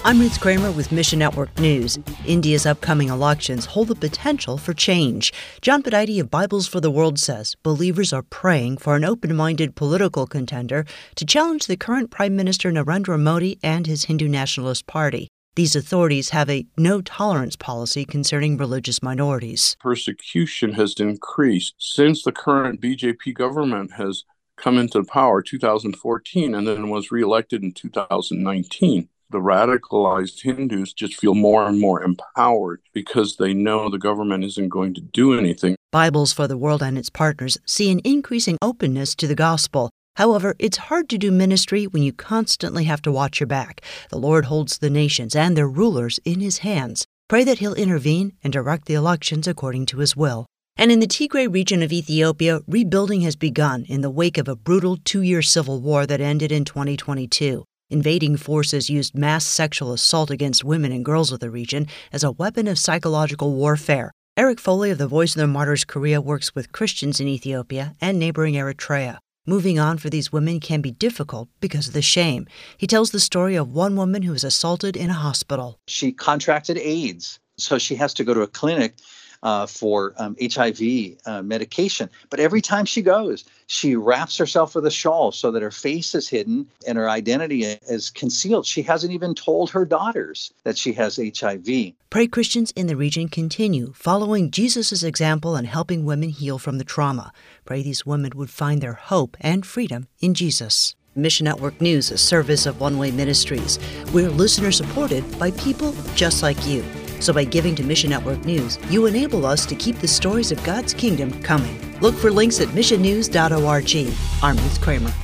I'm Ruth Kramer with Mission Network News. India's upcoming elections hold the potential for change. John Pedite of Bibles for the World says believers are praying for an open-minded political contender to challenge the current Prime Minister Narendra Modi and his Hindu Nationalist Party. These authorities have a no-tolerance policy concerning religious minorities. Persecution has increased since the current BJP government has come into power 2014 and then was reelected in 2019. The radicalized Hindus just feel more and more empowered because they know the government isn't going to do anything. Bibles for the World and its partners see an increasing openness to the gospel. However, it's hard to do ministry when you constantly have to watch your back. The Lord holds the nations and their rulers in his hands. Pray that he'll intervene and direct the elections according to his will. And in the Tigray region of Ethiopia, rebuilding has begun in the wake of a brutal 2-year civil war that ended in 2022. Invading forces used mass sexual assault against women and girls of the region as a weapon of psychological warfare. Eric Foley of the Voice of the Martyrs Korea works with Christians in Ethiopia and neighboring Eritrea. Moving on for these women can be difficult because of the shame. He tells the story of one woman who was assaulted in a hospital. She contracted AIDS, so she has to go to a clinic for HIV medication. But every time she goes, she wraps herself with a shawl so that her face is hidden and her identity is concealed. She hasn't even told her daughters that she has HIV. Pray Christians in the region continue following Jesus' example and helping women heal from the trauma. Pray these women would find their hope and freedom in Jesus. Mission Network News, a service of One Way Ministries. We're listener-supported by people just like you. So by giving to Mission Network News, you enable us to keep the stories of God's kingdom coming. Look for links at missionnews.org. I'm Ruth Kramer.